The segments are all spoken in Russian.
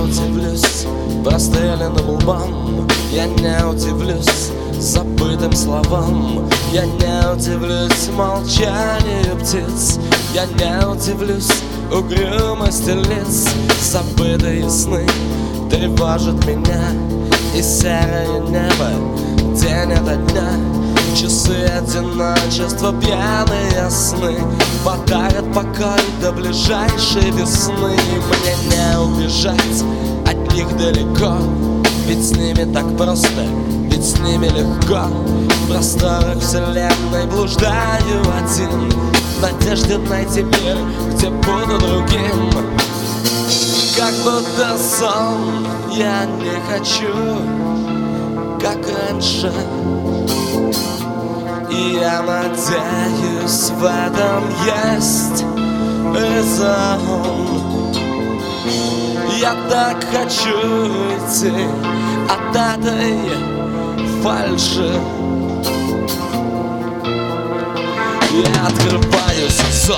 удивлюсь простреленным лбам, я не удивлюсь забытым словам, я не удивлюсь молчанию птиц, я не удивлюсь угрюмости лиц. Забытые сны тревожат меня, и серое небо день ото дня. Часы одиночества, пьяные сны подарят покой до ближайшей весны. Мне не убежать от них далеко, ведь с ними так просто, ведь с ними легко. В просторах вселенной блуждаю один, в надежде найти мир, где буду другим. Как будто сон, я не хочу, как раньше. И я надеюсь, в этом есть резон. Я так хочу идти от этой фальши. Я открываю сезон.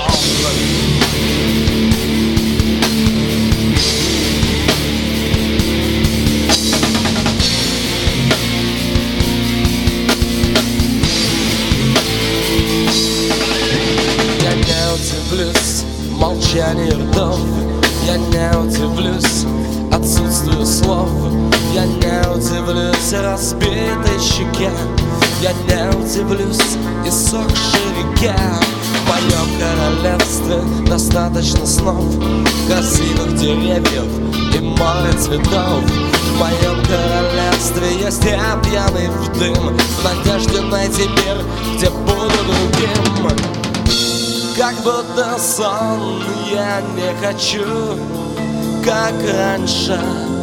Молчание ртов, я не удивлюсь отсутствию слов, я не удивлюсь разбитой щеке, я не удивлюсь иссохшей реке. В моем королевстве достаточно снов, красивых деревьев и море цветов. В моем королевстве есть я пьяный в дым, в надежде найти мир, где буду другим. Как будто сон, я не хочу, как раньше.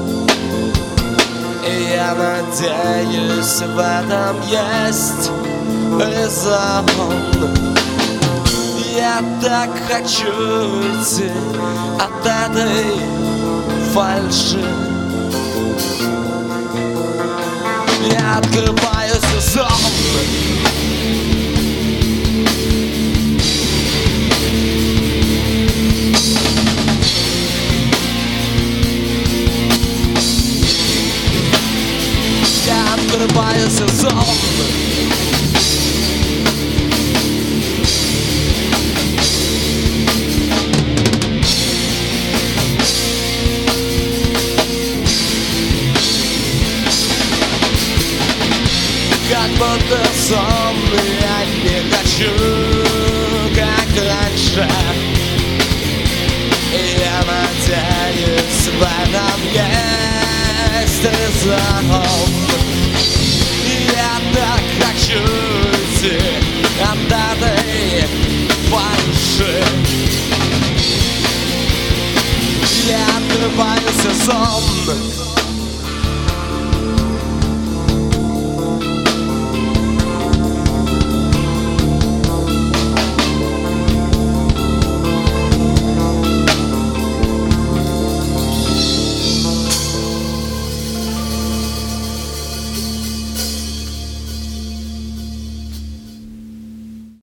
И я надеюсь, в этом есть резон. Я так хочу идти от этой фальши. Я открываю сезон. Открываю сезон. Как будто сон, я не хочу, как раньше. Я надеюсь, в этом есть резон. Я так хочу идти от этой фальши. Я открываю сезон.